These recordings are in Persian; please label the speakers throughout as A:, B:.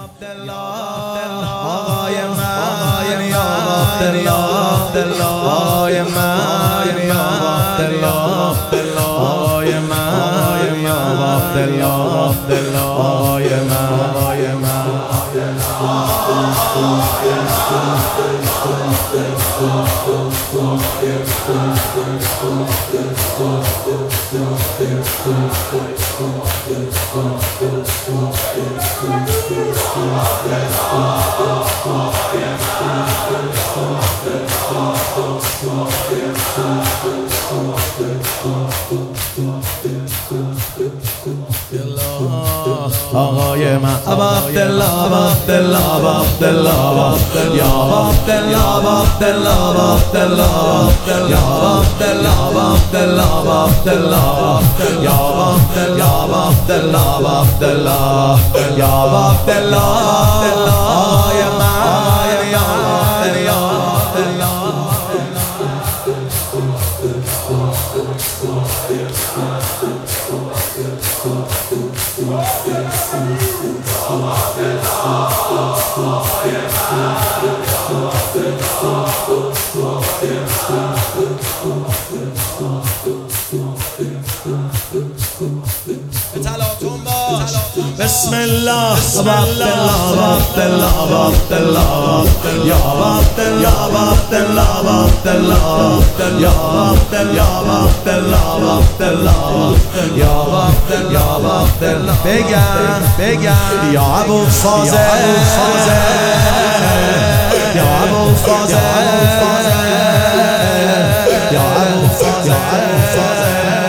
A: آقای من یا عبدالله، آقای من یا عبدالله، آقای من یا عبدالله، آقای من آقای من عبدالله عبدالله عبدالله یا عبدالله عبدالله عبدالله یا عبدالله عبدالله عبدالله یا عبدالله عبدالله عبدالله یا عبدالله آقای من یا بسم الله عبدالله عبدالله عبدالله یا عبدالله عبدالله عبدالله یا عبدالله عبدالله عبدالله یا عبدالله بگن یا ابوالفاضل یا ابوالفاضل یا ابوالفاضل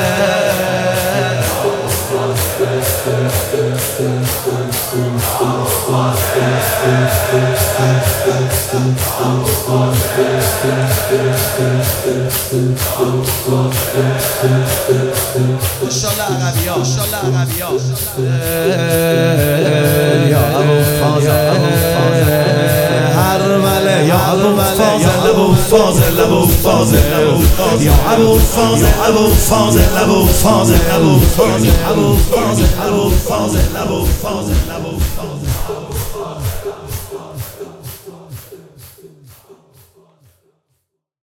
A: یا ابوالفاضل هرمله یا ابوالفاضل ابوالفاضل ابوالفاضل یا ابوالفاضل ابوالفاضل ابوالفاضل ابوالفاضل ابوالفاضل ابوالفاضل ابوالفاضل